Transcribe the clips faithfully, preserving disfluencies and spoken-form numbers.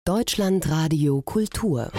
Deutschlandradio Kultur.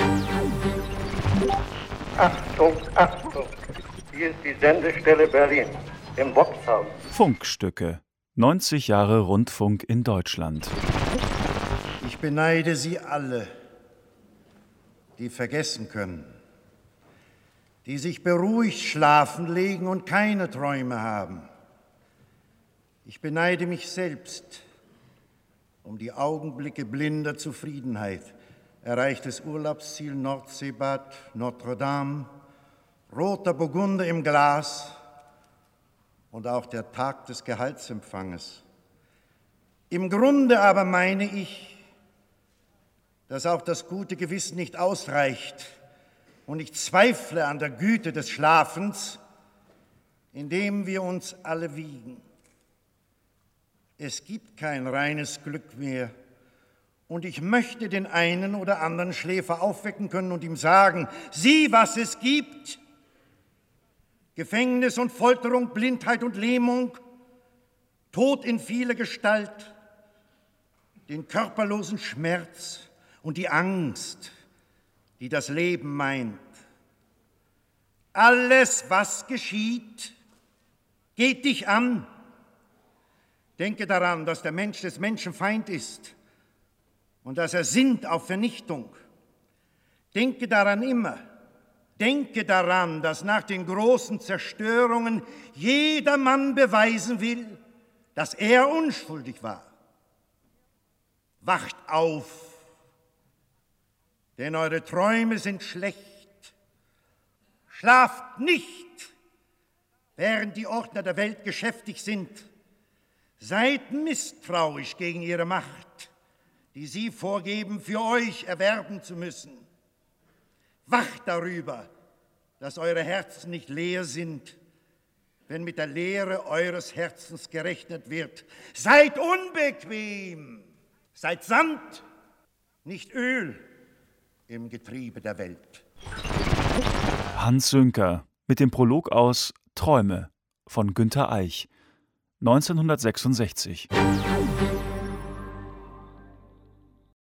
Achtung, Achtung! Hier ist die Sendestelle Berlin im Boxhaus. Funkstücke. neunzig Jahre Rundfunk in Deutschland. Ich beneide Sie alle, die vergessen können, die sich beruhigt schlafen legen und keine Träume haben. Ich beneide mich selbst um die Augenblicke blinder Zufriedenheit. Erreichtes Urlaubsziel Nordseebad, Notre Dame, roter Burgunder im Glas und auch der Tag des Gehaltsempfanges. Im Grunde aber meine ich, dass auch das gute Gewissen nicht ausreicht und ich zweifle an der Güte des Schlafens, indem wir uns alle wiegen. Es gibt kein reines Glück mehr und ich möchte den einen oder anderen Schläfer aufwecken können und ihm sagen, sieh, was es gibt. Gefängnis und Folterung, Blindheit und Lähmung, Tod in vieler Gestalt, den körperlosen Schmerz und die Angst, die das Leben meint. Alles, was geschieht, geht dich an. Denke daran, dass der Mensch des Menschen Feind ist und dass er sinnt auf Vernichtung. Denke daran immer, denke daran, dass nach den großen Zerstörungen jeder Mann beweisen will, dass er unschuldig war. Wacht auf, denn eure Träume sind schlecht. Schlaft nicht, während die Ordner der Welt geschäftig sind. Seid misstrauisch gegen ihre Macht, die sie vorgeben, für euch erwerben zu müssen. Wacht darüber, dass eure Herzen nicht leer sind, wenn mit der Leere eures Herzens gerechnet wird. Seid unbequem, seid Sand, nicht Öl im Getriebe der Welt. Hans Sünker mit dem Prolog aus Träume von Günter Eich, neunzehnhundertsechsundsechzig.